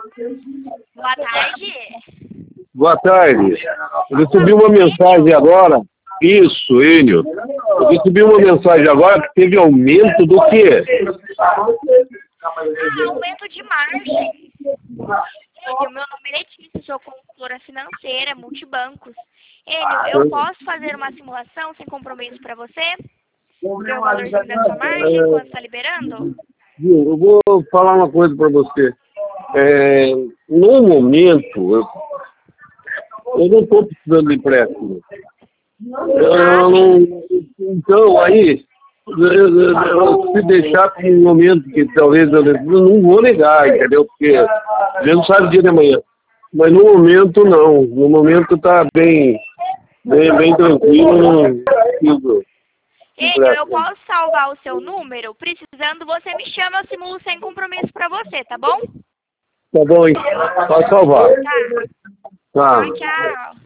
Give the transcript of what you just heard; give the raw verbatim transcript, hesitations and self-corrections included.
Boa tarde. Boa tarde. Eu recebi uma mensagem agora. Isso, Enio. Eu recebi uma mensagem agora que teve aumento do quê? Ah, aumento de margem. Enio, meu nome é Letícia, sou consultora financeira, multibancos. Enio, eu posso fazer uma simulação sem compromisso para você? Ver o valorzinho da sua margem, quanto está liberando? Eu vou falar uma coisa para você. É, no momento, eu, eu não estou precisando de empréstimo. Eu não, então, aí, eu, eu, eu, se deixar para um momento que talvez eu, eu não vou negar, entendeu? Porque a gente não sabe o dia de amanhã. Mas no momento, não. No momento está bem, bem, bem tranquilo. Não preciso. Enio, eu posso salvar o seu número? Precisando, você me chama, eu simulo sem compromisso para você, tá bom? Tá bom, hein? Pode salvar. Tá. Tá. Tchau, tchau.